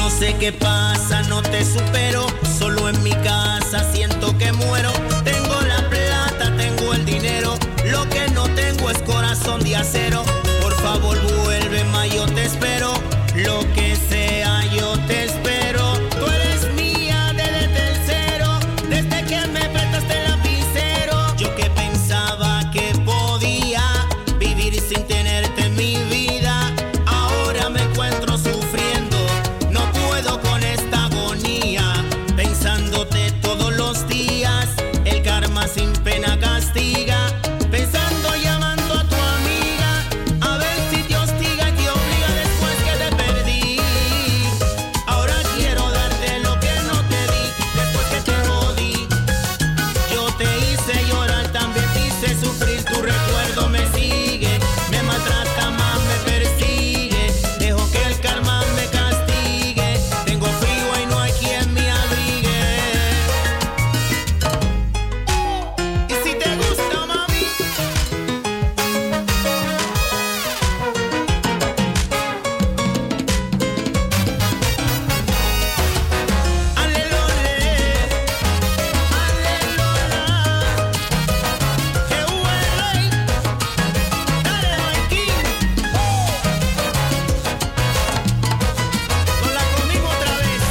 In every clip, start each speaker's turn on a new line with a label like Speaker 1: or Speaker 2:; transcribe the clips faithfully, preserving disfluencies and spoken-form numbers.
Speaker 1: No sé qué pasa, no te supero. Solo en mi casa siento que muero. Tengo la plata, tengo el dinero. Lo que no tengo es corazón de acero. Por favor vuelve más, yo te espero. Lo que sea yo te espero. Tú eres mía desde tercero, desde que me prestaste el lapicero. Yo que pensaba que podía vivir sin tenerte en mi vida, ahora me encuentro sufriendo. No puedo con esta agonía, pensándote todos los días. El karma sin pena castiga. Pensando, llamando a tu amiga, a ver si te hostiga y te obliga después que te perdí. Ahora quiero darte lo que no te di, después que te jodí. Yo te hice llorar, también te hice sufrir. Tu recuerdo me sigue, me maltrata más, me persigue. Dejo que el karma me castigue. Tengo frío y no hay quien me abrigue. Y si te gusta, mami, alelole, alelola, que huele, dale Mikey. Ponla conmigo otra vez.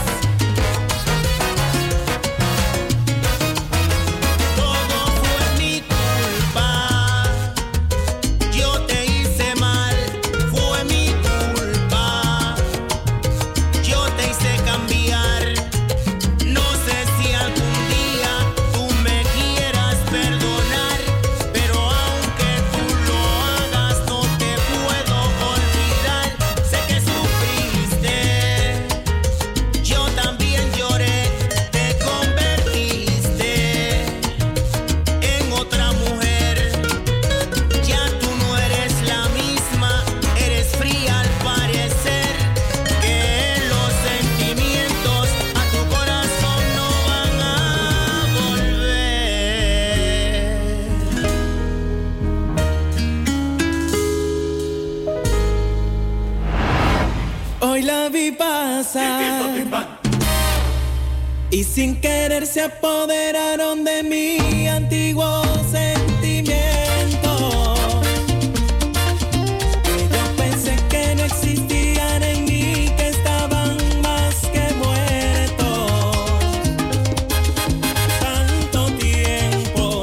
Speaker 1: Todo fue mi culpa. Yo te hice mal, fue mi culpa. Yo te hice cambiar. No sé si algún día tú me quieras perdonar, pero aunque tú lo hagas no te puedo olvidar. Sé que sufriste, yo también lloré. Te convertiste en otra mujer. Ya tú no eres la misma, eres fría al parecer. Que los sentimientos a tu corazón no van a volver.
Speaker 2: Hoy la vi pasar y sin querer se apoderaron de mi antiguo sentimiento. Que yo pensé que no existían en mí, que estaban más que muertos. Tanto tiempo.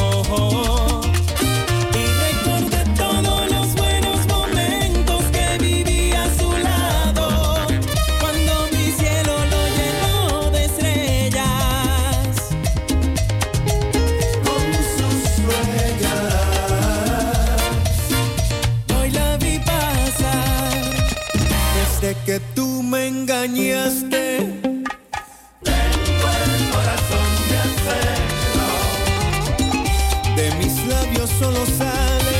Speaker 2: Y recordé todos los buenos momentos que viví a su lado, cuando mi cielo lo llenó de estrellas. Con sus huellas. Hoy la vi pasar. Desde que tú me engañaste, tengo el corazón de acero. De mis labios solo sale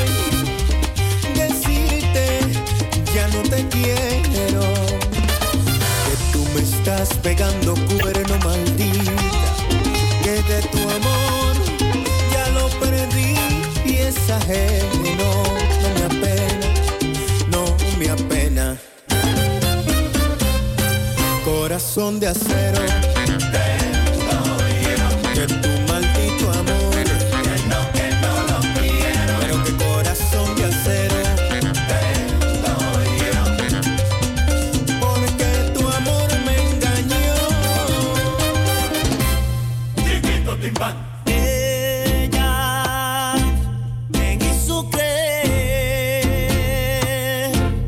Speaker 2: decirte ya no te quiero. Que tú me estás pegando cuerno, maldita. Que de tu amor ya lo perdí y es ajeno. No me apena, no me apena. Corazón de acero, que tu maldito amor, que no, que no lo quiero. Pero que corazón de acero, porque tu amor me engañó. Chiquito Timbán. Ella me hizo creer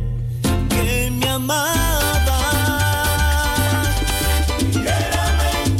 Speaker 2: que me amaba. Y era mentira.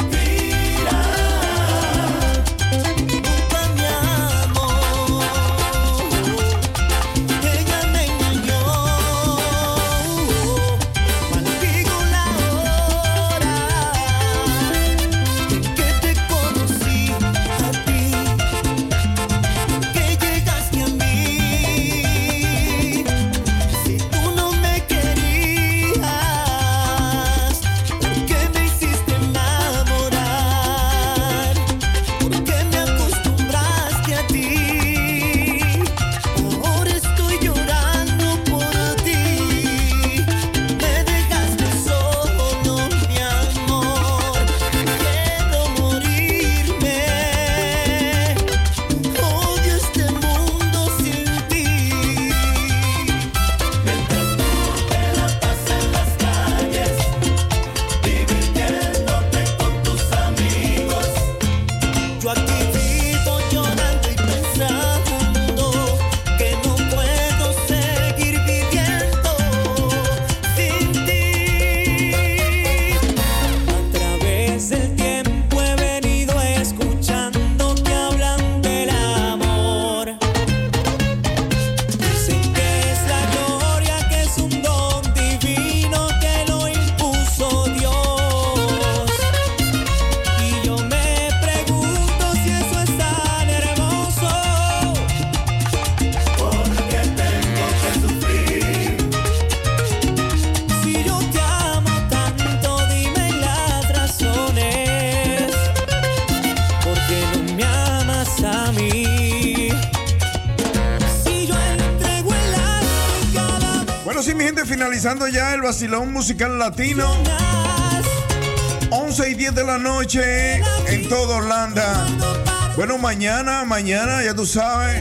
Speaker 3: Señores, finalizando ya el vacilón musical latino. once y diez de la noche en toda Orlando. Bueno, mañana, mañana, ya tú sabes.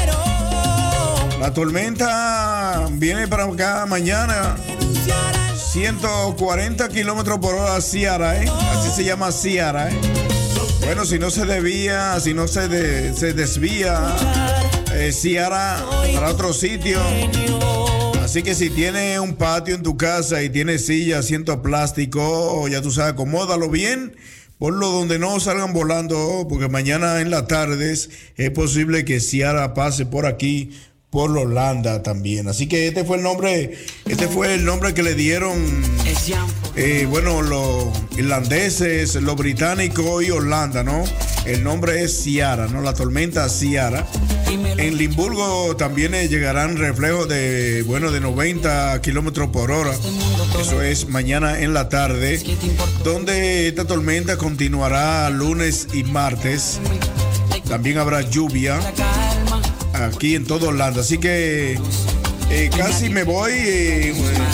Speaker 3: La tormenta viene para acá mañana. ciento cuarenta kilómetros por hora Ciara, ¿eh? Así se llama Ciara, ¿eh? Bueno, si no se desvía, si no se, de, se desvía, eh, Ciara para otro sitio. Así que si tienes un patio en tu casa y tienes silla, asiento plástico, ya tú sabes, acomódalo bien. Ponlo donde no salgan volando, porque mañana en las tardes es posible que Ciara pase por aquí, por Holanda también. Así que este fue el nombre, este fue el nombre que le dieron, eh, bueno, los irlandeses, los británicos y Holanda, ¿no? El nombre es Ciara, ¿no? La tormenta Ciara. En Limburgo también llegarán reflejos de, bueno, de noventa kilómetros por hora. Eso es mañana en la tarde, donde esta tormenta continuará lunes y martes. También habrá lluvia aquí en todo Orlando. Así que eh, casi me voy. Eh,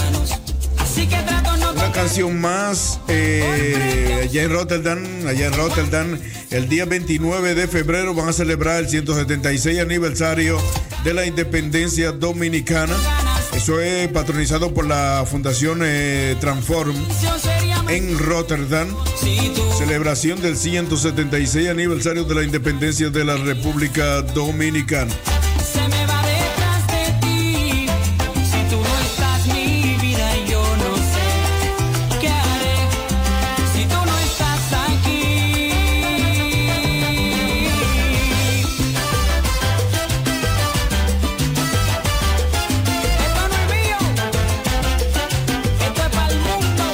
Speaker 3: una canción más eh, allá en Rotterdam. Allá en Rotterdam, el día veintinueve de febrero van a celebrar el ciento setenta y seis aniversario de la independencia dominicana. Eso es patronizado por la Fundación eh, Transform en Rotterdam. Celebración del ciento setenta y seis aniversario de la independencia de la República Dominicana.
Speaker 4: Se me va detrás de ti. Si tú no estás mi vida, yo no sé qué haré. Si tú no estás aquí. Esto no es mío. Esto es para el mundo.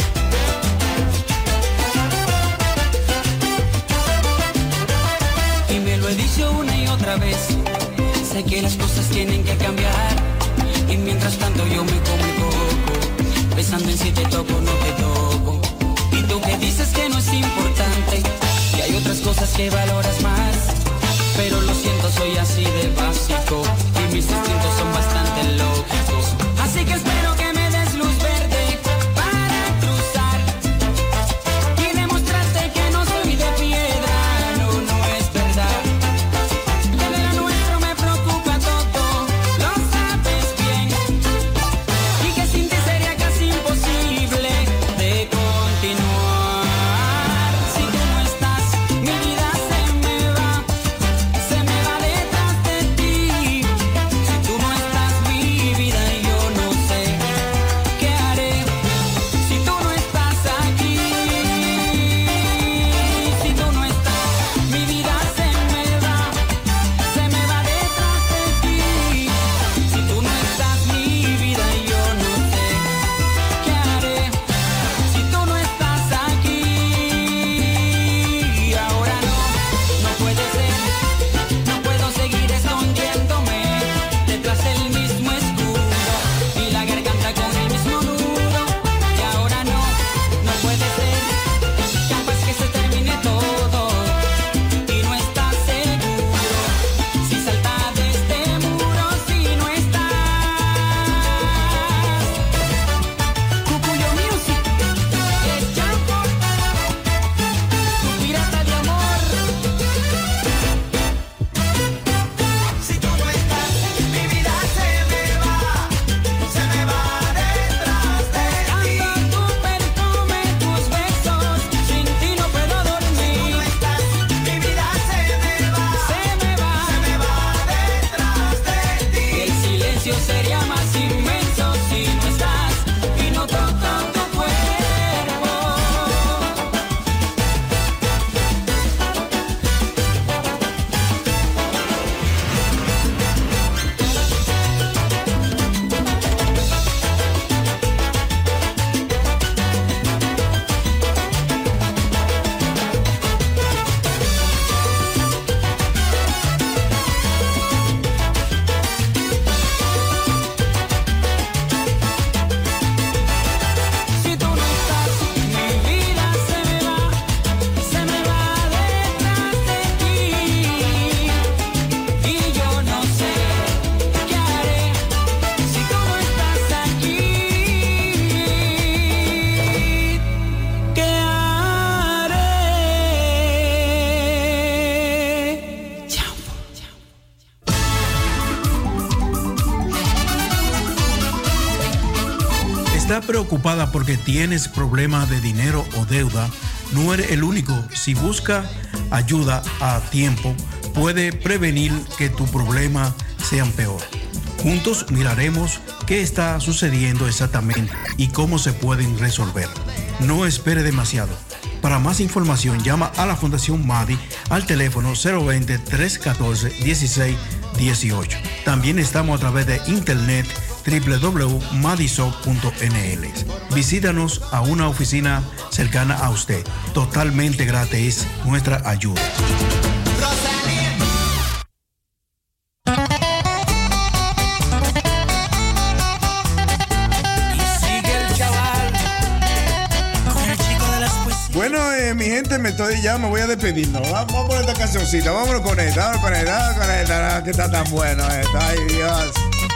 Speaker 4: Y me lo he dicho una y otra vez. Sé que las cosas tienen que cambiar. Y mientras tanto yo me como el coco, pensando en si te toco o no te toco. Y tú que dices que no es importante, que hay otras cosas que valoras más. Pero lo siento, soy así de básico, y mis instintos son bastante lógicos. Así que espero que me des luz verde para cruzar y demostrarte que no soy de piedra. No, no es verdad. Que de lo nuestro me preocupa todo, lo sabes bien. Y que sin ti sería casi imposible de continuar. Si tú no estás, mi vida se me va, se me va detrás de ti. Si tú no estás,
Speaker 5: preocupada porque tienes problemas de dinero o deuda? No eres el único. Si busca ayuda a tiempo, puede prevenir que tu problema sea peor. Juntos miraremos qué está sucediendo exactamente y cómo se pueden resolver. No espere demasiado. Para más información, llama a la Fundación Madi al teléfono cero veinte, tres catorce, dieciséis dieciocho. También estamos a través de internet doble u doble u doble u punto madisoc punto n l. Visítanos a una oficina cercana a usted. Totalmente gratis nuestra ayuda.
Speaker 3: Bueno, eh, mi gente, me estoy ya, me voy a despedir. ¿No? Vamos, vamos a poner esta cancioncita, vámonos con esta, vámonos con esta, vámonos con esta, que está tan bueno esta, ay Dios.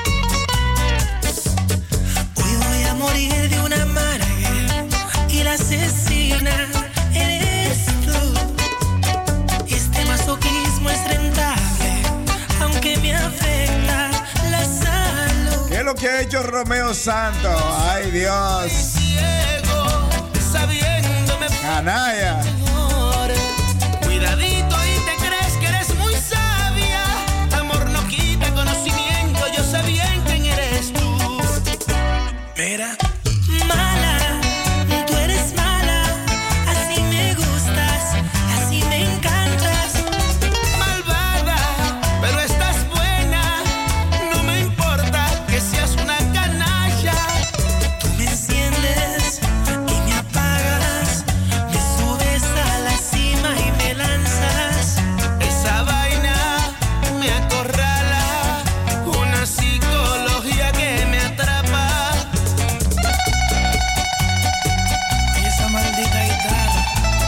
Speaker 6: Hoy voy a morir de una amarga y la asesina eres tú. Este masoquismo es rentable, aunque me afecta la salud.
Speaker 3: ¿Qué es lo que ha hecho Romeo Santos? Ay Dios.
Speaker 6: Ciego, sabiéndome
Speaker 3: canalla.
Speaker 6: Cuidadito y te crees que eres muy sabia. Amor no quita conocimiento, yo sé bien quién eres tú. Mira, mala, tú eres mala. Así me gustas, así me encantas. Malvada, pero estás buena. No me importa que seas una canalla. Tú me enciendes y me apagas. Me subes a la cima y me lanzas. Esa vaina me acorrala. Una psicología que me atrapa. Y esa maldita guitarra.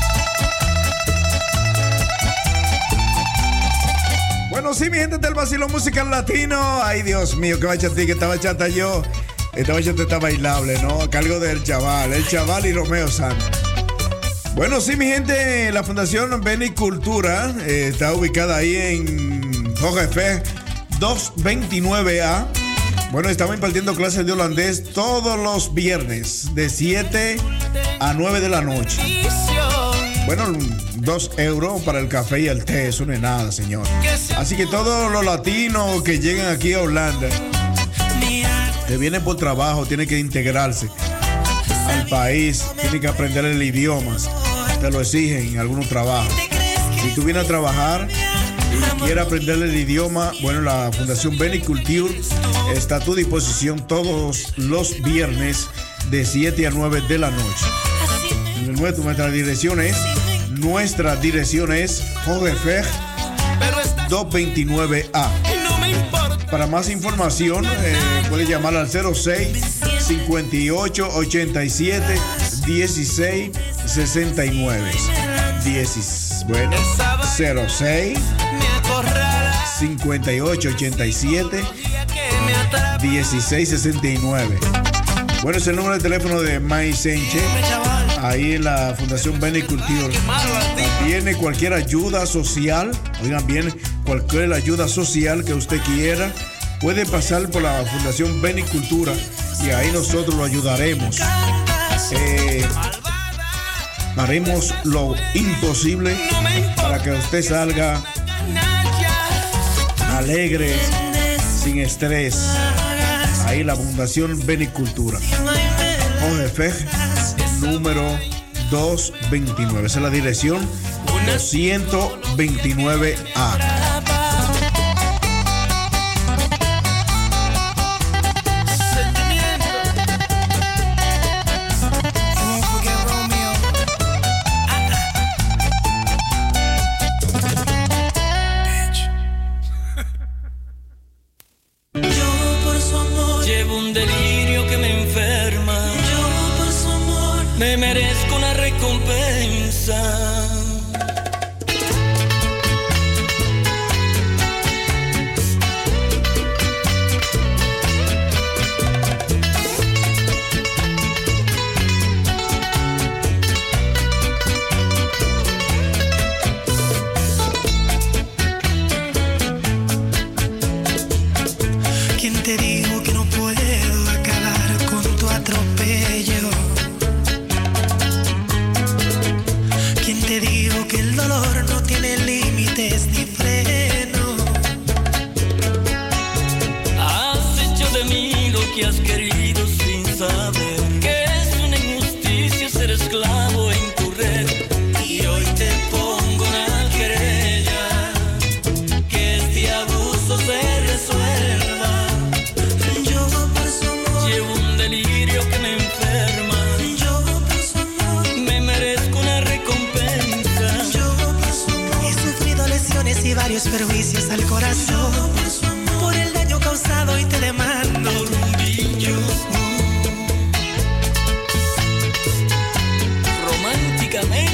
Speaker 3: Bueno, sí, mi gente del vacilón musical latino. Ay, Dios mío, qué bachata, que esta bachata yo. Esta bachata está bailable, ¿no? A cargo del chaval, el chaval y Romeo Santos. Bueno, sí, mi gente, la Fundación Benicultura eh, está ubicada ahí en Jorge Fe doscientos veintinueve A. Bueno, estamos impartiendo clases de holandés todos los viernes de siete a nueve de la noche. Bueno, dos euros para el café y el té, eso no es nada, señor. Así que todos los latinos que llegan aquí a Holanda, que vienen por trabajo, tienen que integrarse al país, tienen que aprender el idioma, te lo exigen en algunos trabajos. Si tú vienes a trabajar y quieres aprender el idioma, bueno, la Fundación Benicultura está a tu disposición todos los viernes de siete a nueve de la noche. Nuestra dirección es Nuestra dirección es Jorge Fer doscientos veintinueve A. Para más información, eh, puede llamar al cero seis, cincuenta y ocho, ochenta y siete, dieciséis, sesenta y nueve. diez, bueno, cero seis, cincuenta y ocho, ochenta y siete, dieciséis, sesenta y nueve. Bueno, es el número de teléfono de May Sánchez, ahí en la Fundación Benicultura. Viene cualquier ayuda social, oigan bien, cualquier ayuda social que usted quiera, puede pasar por la Fundación Benicultura y ahí nosotros lo ayudaremos. Eh, haremos lo imposible para que usted salga alegre, sin estrés. Ahí la Fundación Benicultura. O F E G número doscientos veintinueve. Esa es la dirección doscientos veintinueve A.
Speaker 4: Me merezco una recompensa.
Speaker 6: ¿Quién te dijo que no puedo acabar con tu atropello? te digo que el dolor no tiene límites ni freno.
Speaker 4: Has hecho de mí lo que has querido sin saber que es una injusticia ser esclavo en tu red.
Speaker 6: Y hoy te pongo una querella, que este abuso se resuelva. Yo por su amor
Speaker 4: Llevo un delirio que me enferma.
Speaker 6: Yo por su amor
Speaker 4: Me merezco una recompensa.
Speaker 6: Yo por su amor he sufrido lesiones y varios perjuicios al corazón. Yo por su amor por el daño causado y te demando
Speaker 4: Por un billo. Románticamente.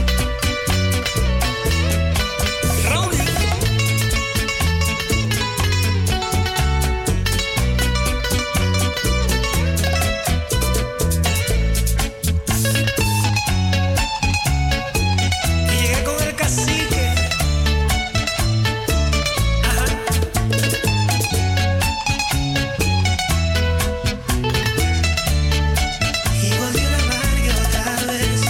Speaker 4: Raúl.
Speaker 6: y llegué con el cacique. Ajá. Y volvió la amarga otra vez.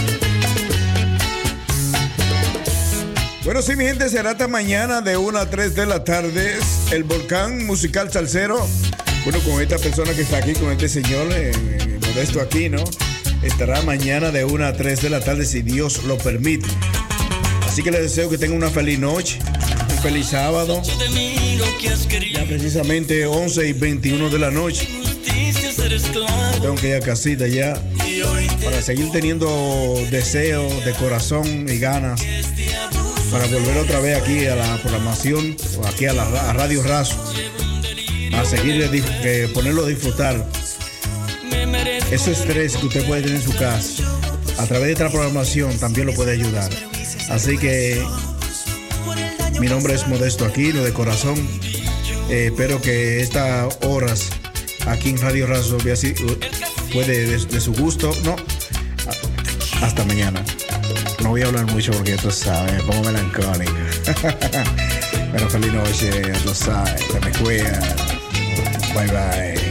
Speaker 3: Bueno, sí, mi gente, será hasta mañana de una a tres de la tarde. El Volcán Musical Salsero. Bueno, con esta persona que está aquí, con este señor, eh, eh, Modesto aquí, ¿no? Estará mañana de una a tres de la tarde, si Dios lo permite. Así que les deseo que tengan una feliz noche, un feliz sábado.
Speaker 4: Hecho de mí lo que has querido.
Speaker 3: Ya precisamente once y veintiuno de la noche.
Speaker 4: Justicia ser esclavo.
Speaker 3: Tengo que ir a casita ya
Speaker 4: Y hoy te
Speaker 3: para seguir teniendo deseos de corazón y ganas para volver otra vez aquí a la programación o aquí a la a Radio Razo, a seguir eh, dif- eh, ponerlo a disfrutar
Speaker 4: me merezco.
Speaker 3: ese estrés que usted puede tener en su casa. A través de esta programación también lo puede ayudar. Así que mi nombre es Modesto Aquino, de corazón. Eh, espero que estas horas aquí en Radio Razo vea si fue de, de- de su gusto. No, A- hasta mañana. No voy a hablar mucho porque tú sabes, me pongo melancólico. Pero feliz noche, tú sabes, te me cuidan. Bye bye.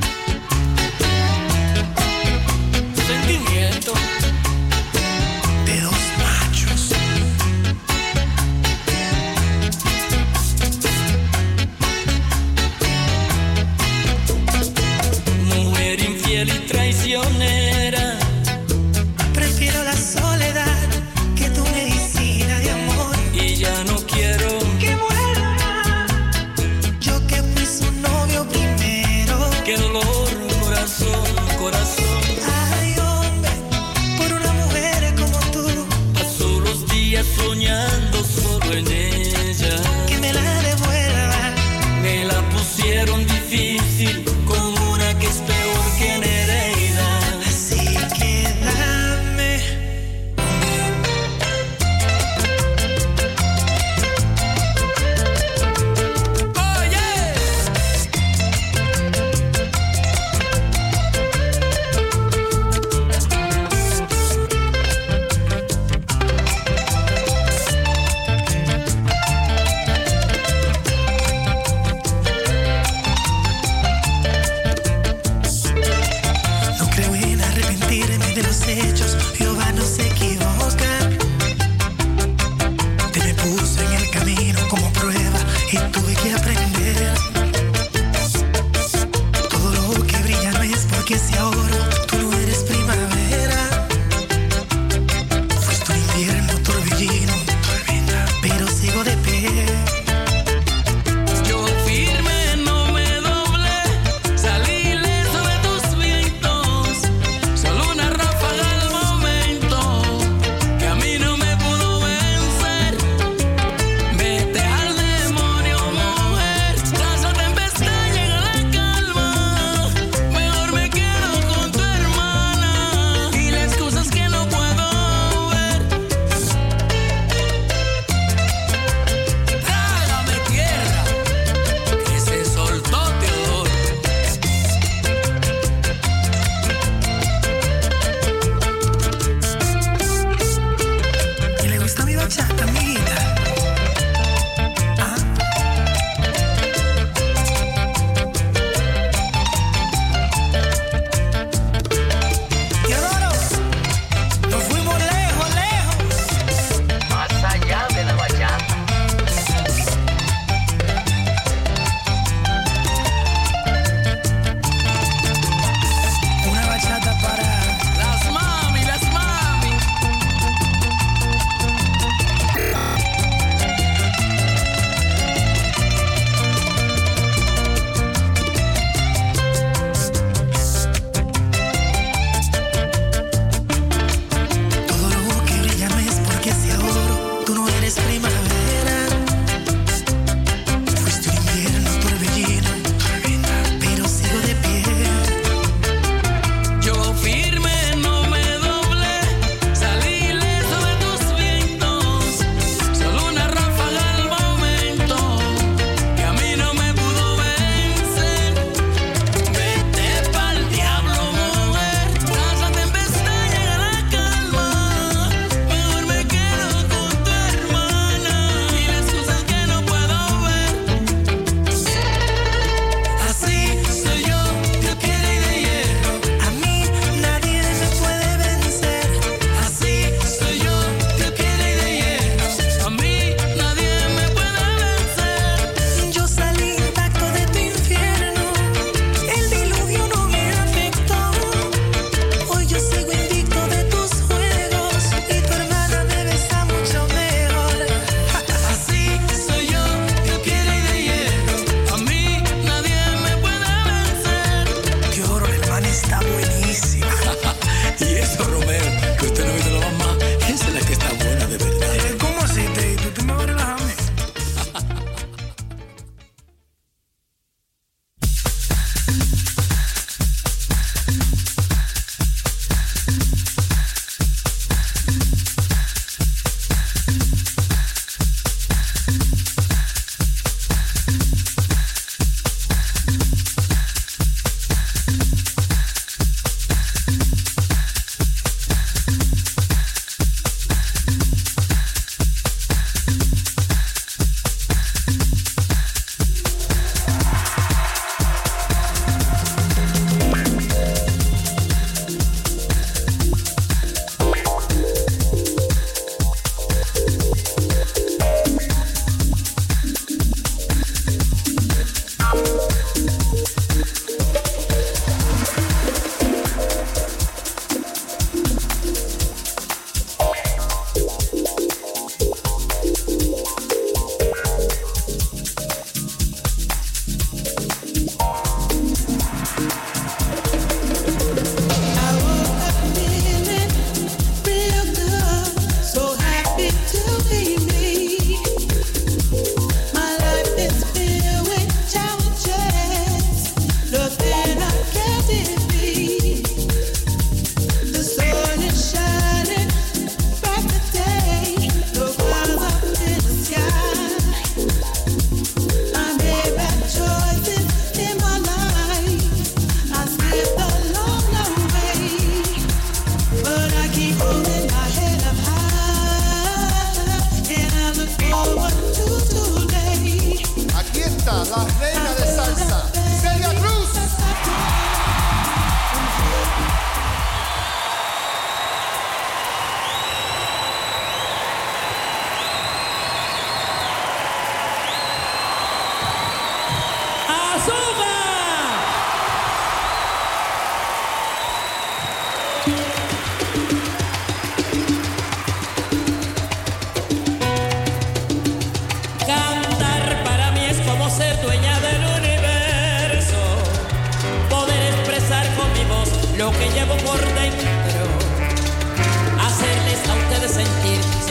Speaker 4: Sentimiento.
Speaker 6: De dos machos.
Speaker 4: Mujer infiel y traicionera.
Speaker 6: Prefiero la soledad que tu medicina de amor.
Speaker 4: Y ya no quiero
Speaker 6: Que vuelva. Yo que fui su novio primero.
Speaker 4: que dolor, corazón, corazón.
Speaker 6: Ay, hombre, por una mujer como tú,
Speaker 4: Paso los días soñando solo en ella.
Speaker 6: que me la devuelva.
Speaker 4: Me la pusieron difícil con una que es peor que Nereida.
Speaker 6: Así que dame.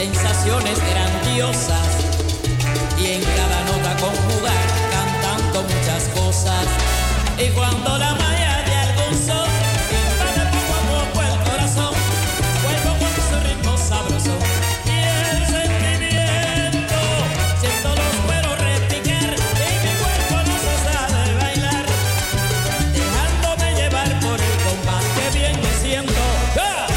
Speaker 7: sensaciones grandiosas y en cada nota conjugar cantando muchas cosas. Y cuando la malla de algún son invade poco a poco el corazón, vuelvo con su ritmo sabroso y el sentimiento. Siento los cueros repicar y mi cuerpo no cesa de bailar, dejándome llevar por el compás que bien me siento. ¡Ah!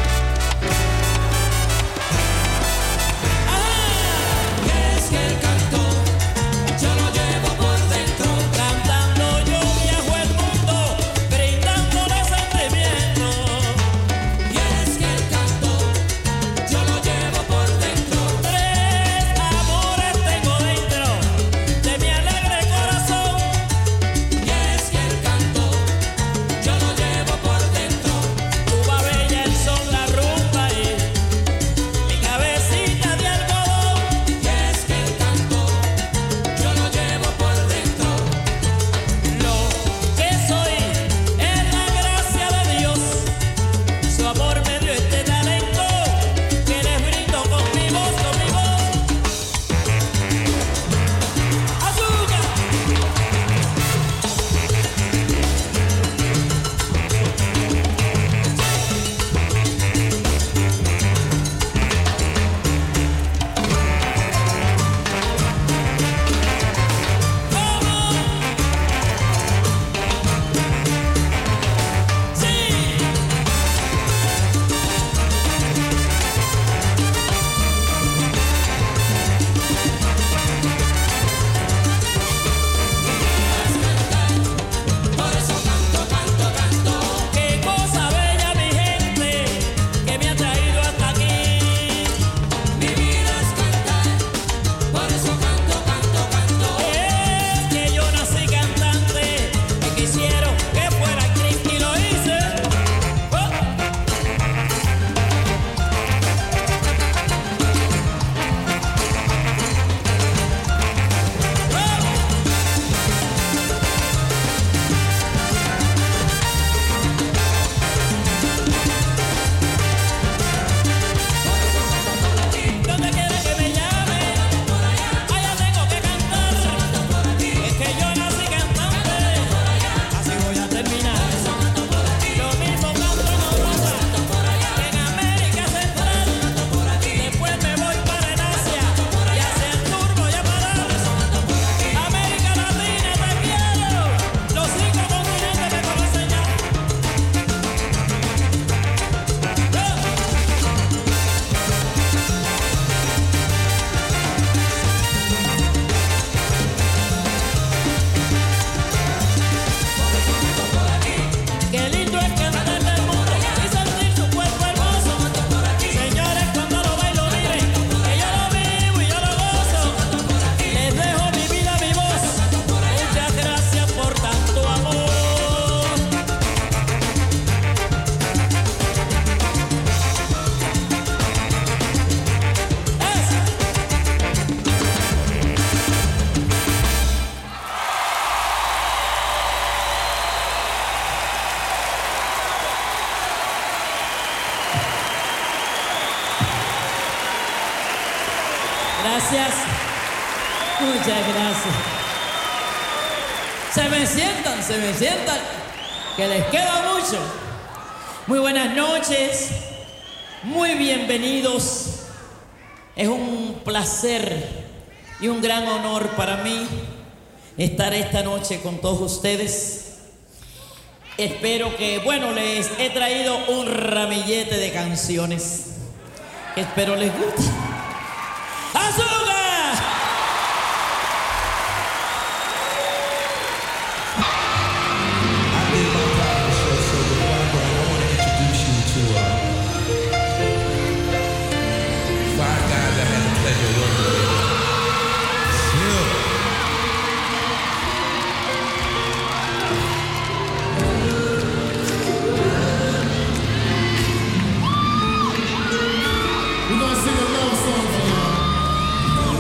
Speaker 7: Gracias. Muchas gracias. Se me sientan, se me sientan, que les queda mucho. Muy buenas noches, muy bienvenidos. Es un placer y un gran honor para mí estar esta noche con todos ustedes. Espero que, bueno, les he traído un ramillete de canciones que espero les guste. ¡Azúcar!
Speaker 8: We're gonna sing a love song for y'all.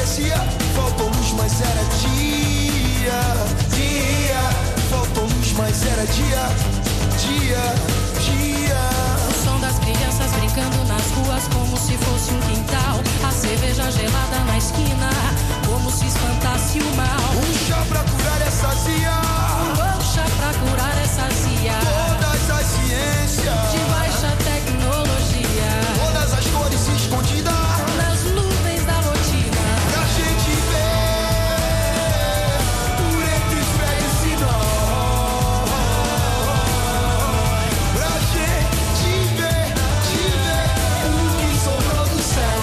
Speaker 2: parecia. Faltou luz, mas era dia, dia. Faltou luz, mas era dia, dia, dia.
Speaker 8: O som das crianças brincando nas ruas como se fosse um quintal. A cerveja gelada na esquina, como se espantasse o mal.
Speaker 2: Um chá pra curar essa zia,
Speaker 8: um chá pra curar essa zia.
Speaker 2: Todas as ciências
Speaker 8: de baixa tecnologia,
Speaker 2: todas as cores escondidas
Speaker 8: nas nuvens da rotina.
Speaker 2: Pra gente ver por entre os velhos sinais. Pra gente ver, te ver o que sobrou do céu.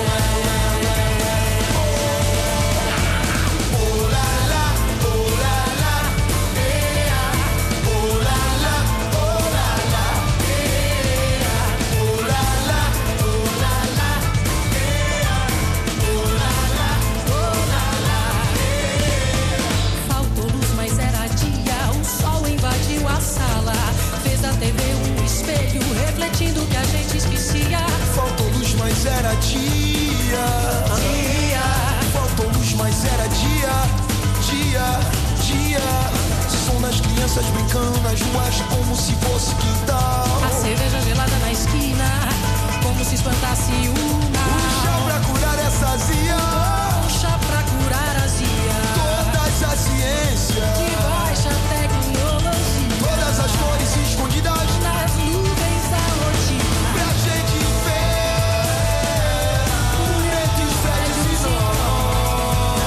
Speaker 2: Oh lá lá, oh lá lá, ea. Oh lá lá, oh lá lá, ea. Oh lá lá, oh lá lá, ea. Oh lá lá, oh lá lá, ea.
Speaker 8: Faltou luz, mas era dia. O sol invadiu a sala, fez da T V um espelho, refletindo o que a gente esquecia.
Speaker 2: Faltou luz, mas era dia, dia. Faltou luz, mas era dia, dia, dia. Som das crianças brincando nas ruas como se fosse quintal.
Speaker 8: A cerveja gelada na esquina, como se espantasse o mal.
Speaker 2: Um chá pra curar essa zia,
Speaker 8: um chá pra curar a zia.
Speaker 2: Todas as ciências
Speaker 8: de baixa tecnologia,
Speaker 2: todas as cores escondidas
Speaker 8: nas nuvens da rotina.
Speaker 2: Pra gente ver por entre os velhos e nós.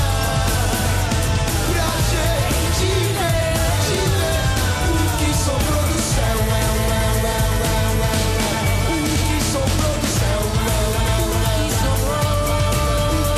Speaker 2: Pra gente ver, te ver o que sobrou do céu. O que sobrou do céu.
Speaker 8: O que sobrou,
Speaker 2: o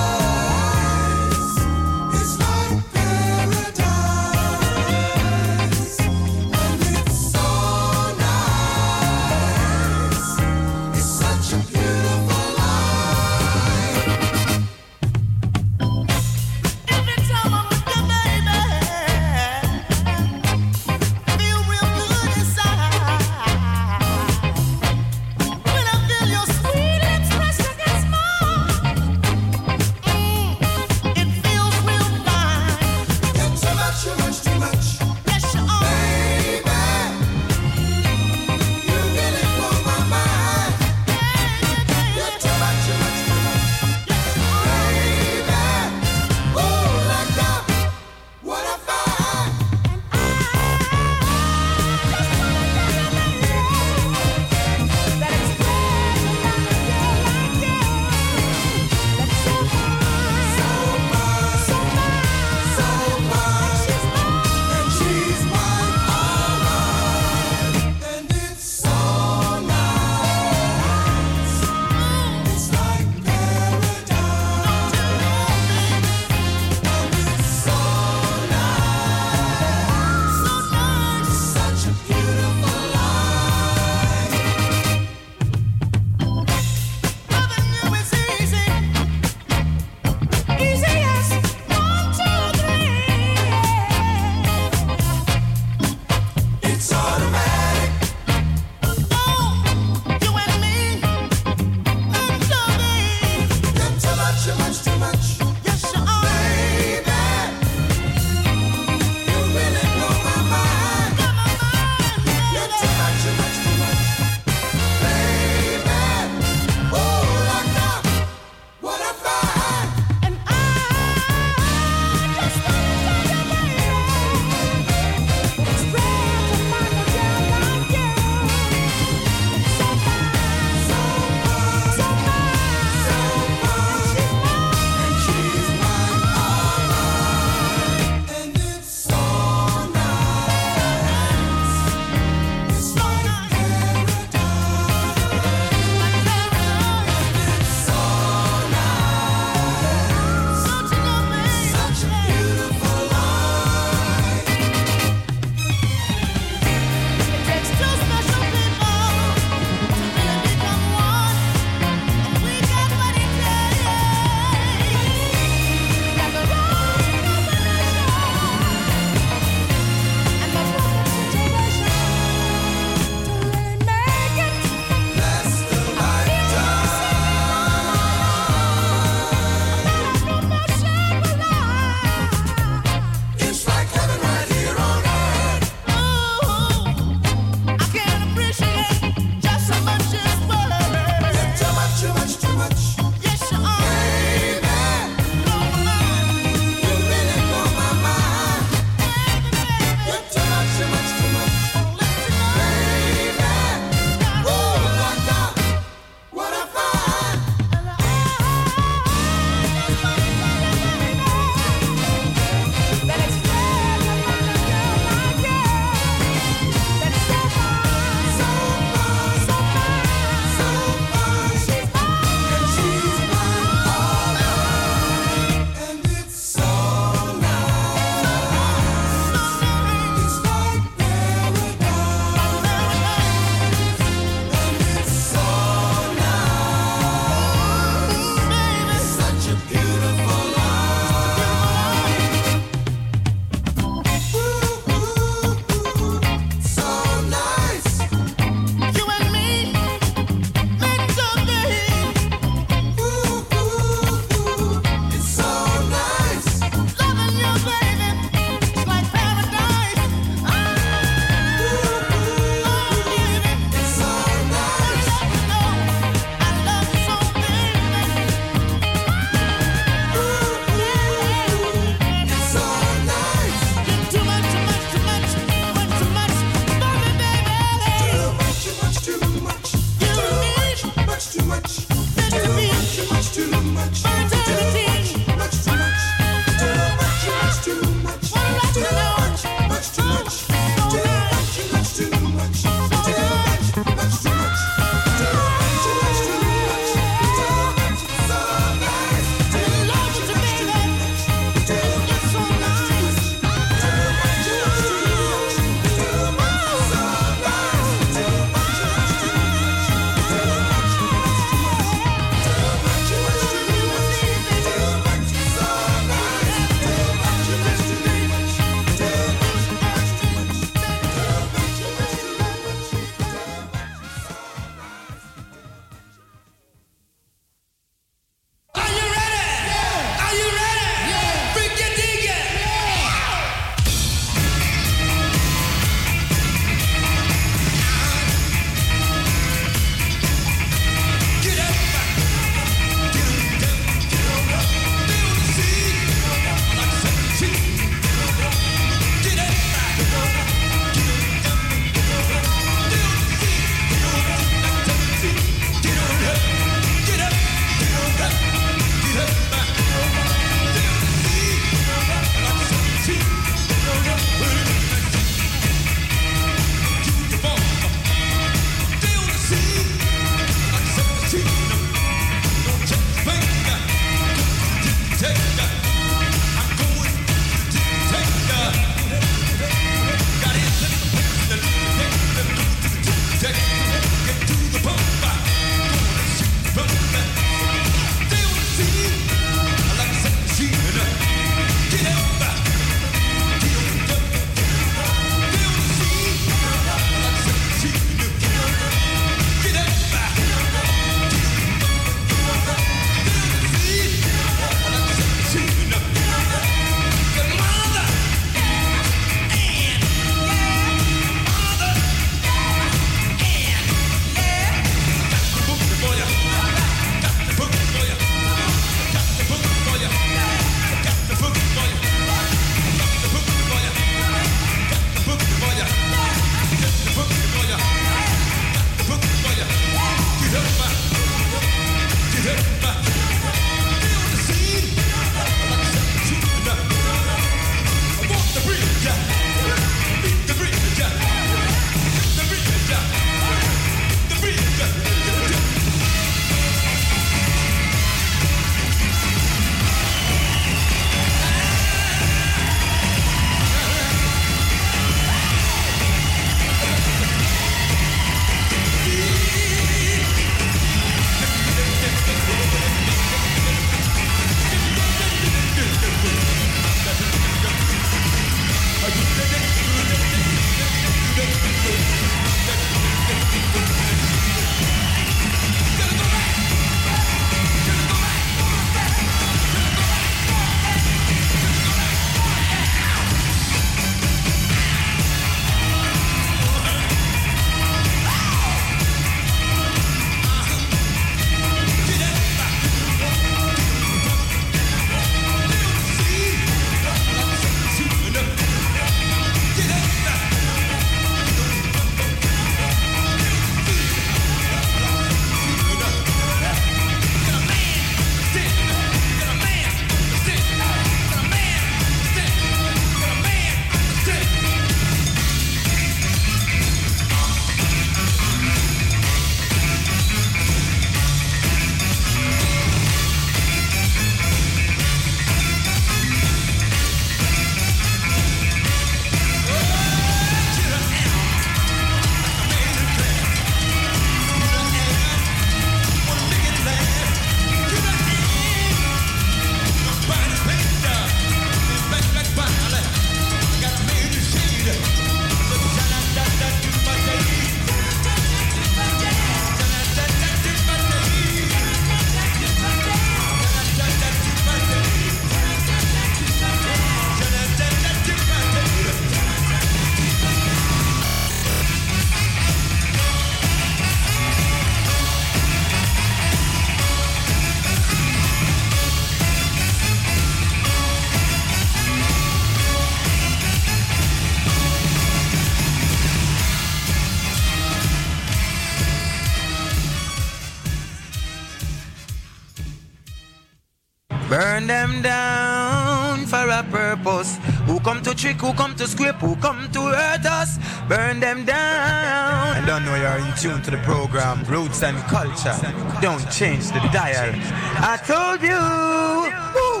Speaker 9: burn them down for a purpose. Who come to trick, who come to scrape, who come to hurt us, burn them down. I don't know you're in tune to the program, Roots and Culture. Don't change the dial. I told you. Woo.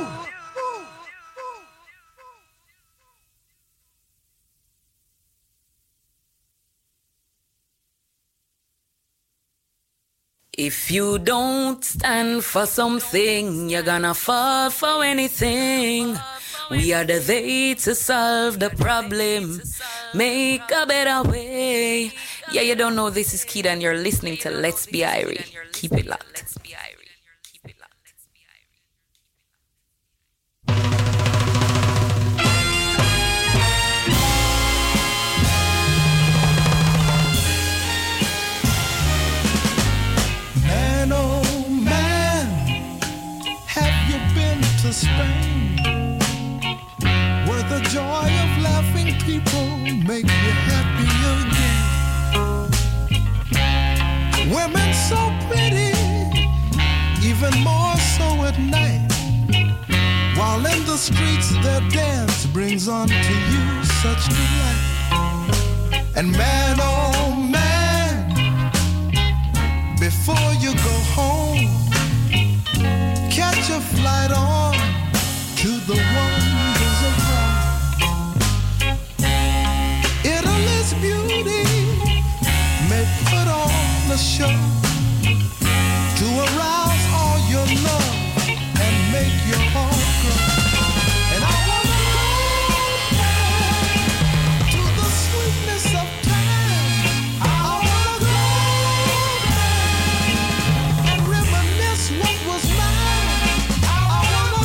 Speaker 8: If you don't stand for something, you're gonna fall for anything. We are the they to solve the problem, make a better way. Yeah, you don't know this is Kid and you're listening to Let's Be Irie. Keep it locked.
Speaker 10: Man, oh man, have you been to Spain? Where the joy of laughing people make you happy again. Women so pretty, even more so at night. While in the streets their dance brings on to you such delight. And man, oh man, before you go home, catch a flight on to the wonders of God. Italy's beauty may put on a show to arouse all your love and make your heart grow. And I wanna go back to the sweetness of time. I wanna go back and reminisce what was mine. I wanna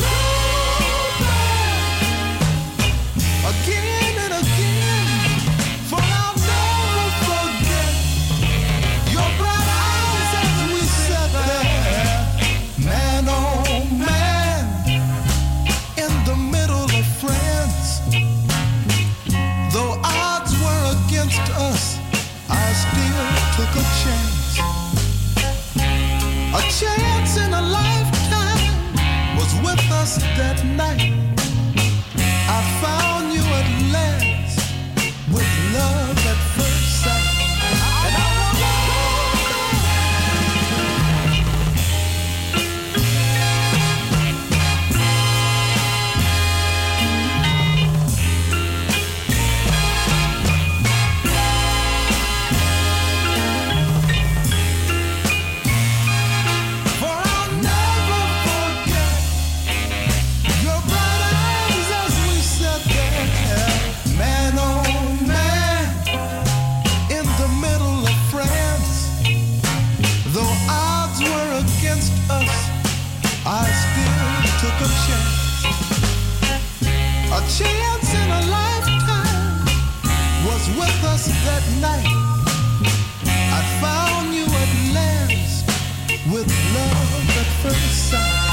Speaker 10: go back again and again, for I'll never forget your bright eyes as we sat there. Man, oh man, in the middle of France. Though odds were against us, I still took a chance. A chance in a lifetime was with us that night. I found you at last with love at first sight. And I wanna For I'll never forget your bright eyes as we sat there. Man, oh man, in the middle of France. Though odds were against us, I still took a chance. A chance in a lifetime was with us that night. I found you at last with love at first sight.